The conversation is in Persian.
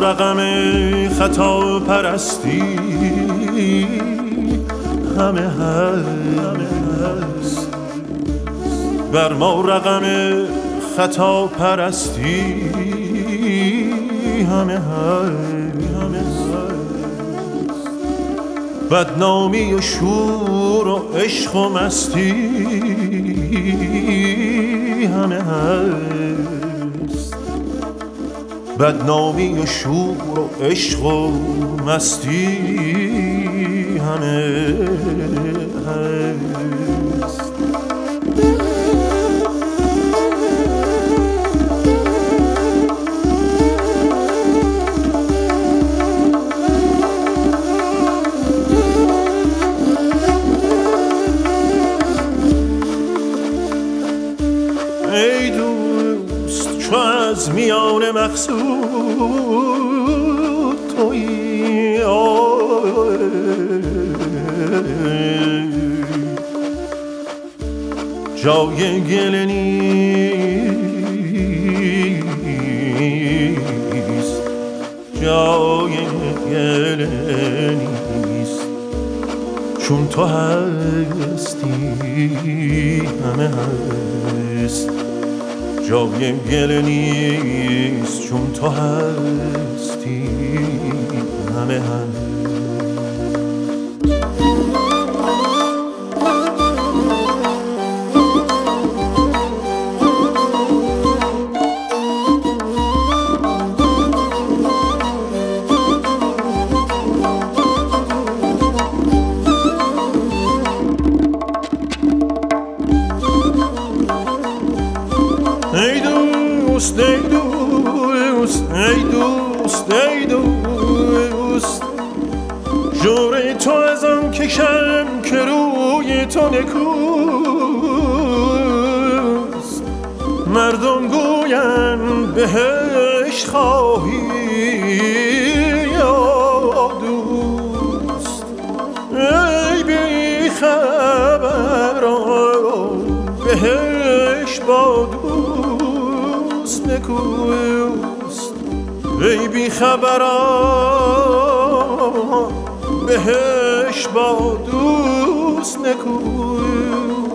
رقم خطا پرستی همه هست، بر ما رقم خطا پرستی همه هست، بدنامی و شور و عشق و مستی همه هست، بدنامی و شور و عشق و مستی همه هست. ای دوست چو از میان مقصود تویی، جای گله نیست، جای گله نیست، چون تو هستی همه هست، جای گله نیست، چون تو هستی همه هست. ای دوست ای دوست ای دوست ای دوست، جور تو از آن کشم که روی تو نکوست، مردم گویند بهشت خواهی یا دوست، ای بی خبران بهشت با دوست نکوست، ای بی خبران بهشت با دوست نکوست.